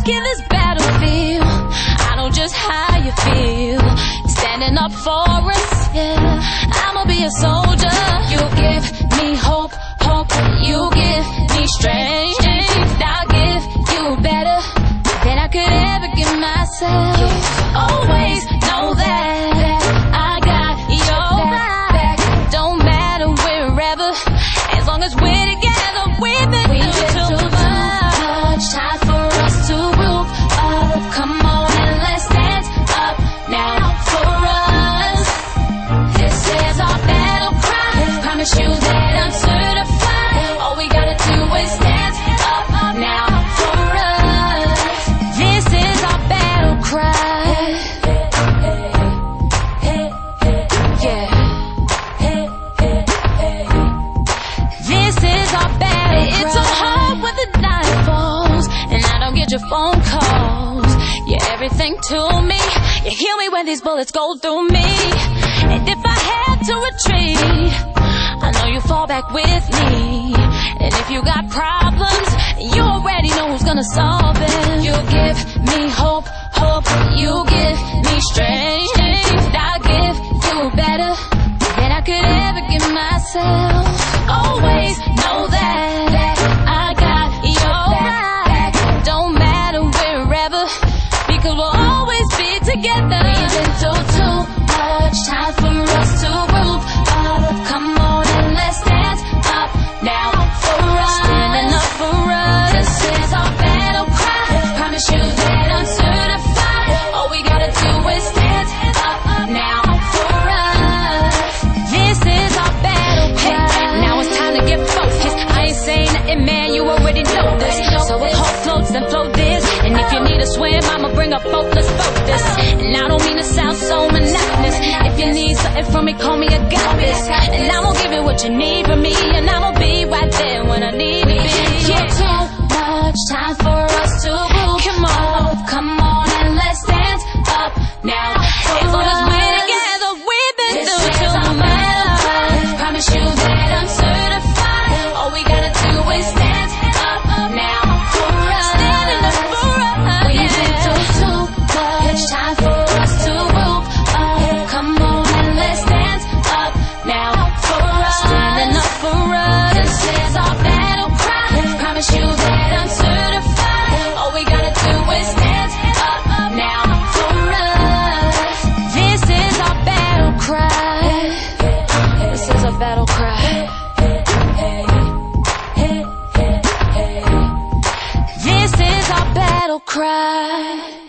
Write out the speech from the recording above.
in this battlefield. I know just how you feel. Standing up for us, yeah. I'ma be a soldier. You give me hope, hope. You give me strength. I'll give you better than I could ever give myself. Always know that I got your back. Don't matter wherever, as long as we're together, we've been through too much. Time for us to move up. Come on and let's dance up now for us. This is our battle cry. Promise you that I'm certified. All we gotta do is dance up now for us. This is our battle cry. Yeah. This is our battle cry. It's so hard when the night falls and I don't get your phone calls. You're everything to me. You heal me when these bullets go through me. And if I had to retreat, I know you fall back with me. And if you got problems, you already know who's gonna solve them. You give me hope, hope. You give me strength. I'll give you better than I could ever give myself. Always know that I got your back. Don't matter wherever, because we'll always be together. We've been through too much. Time for us to move up. Come on and let's dance up now for us. Standing up for us. This is our battle cry. Promise you that I'm certified. All we gotta do is dance up now for us. This is our battle cry. Hey, now it's time to get focused. I ain't saying nothing, man, you already know this. So if hope floats, then float this. And if you need a swim, I'ma bring a boat, let's float this. And I don't mean to sound so monotonous. If you need something from me, call me, I got this. And I'm gonna give you what you need from me. And I'm gonna be right there when I need to be. Yeah, too much time for us to move. Come on and let's dance up now. As long as we're together, we've been through too much. Promise you that I'm certified. All we gotta do is dance up now for us. Standing up for us. We've been through too much. Time for us to move up. Come on and let's dance up now for us. Standing up for us. This is our battle cry. Promise you that I'm certified. All we gotta do is dance up now for us. This is our battle cry. This is our battle cry. This is our battle cry.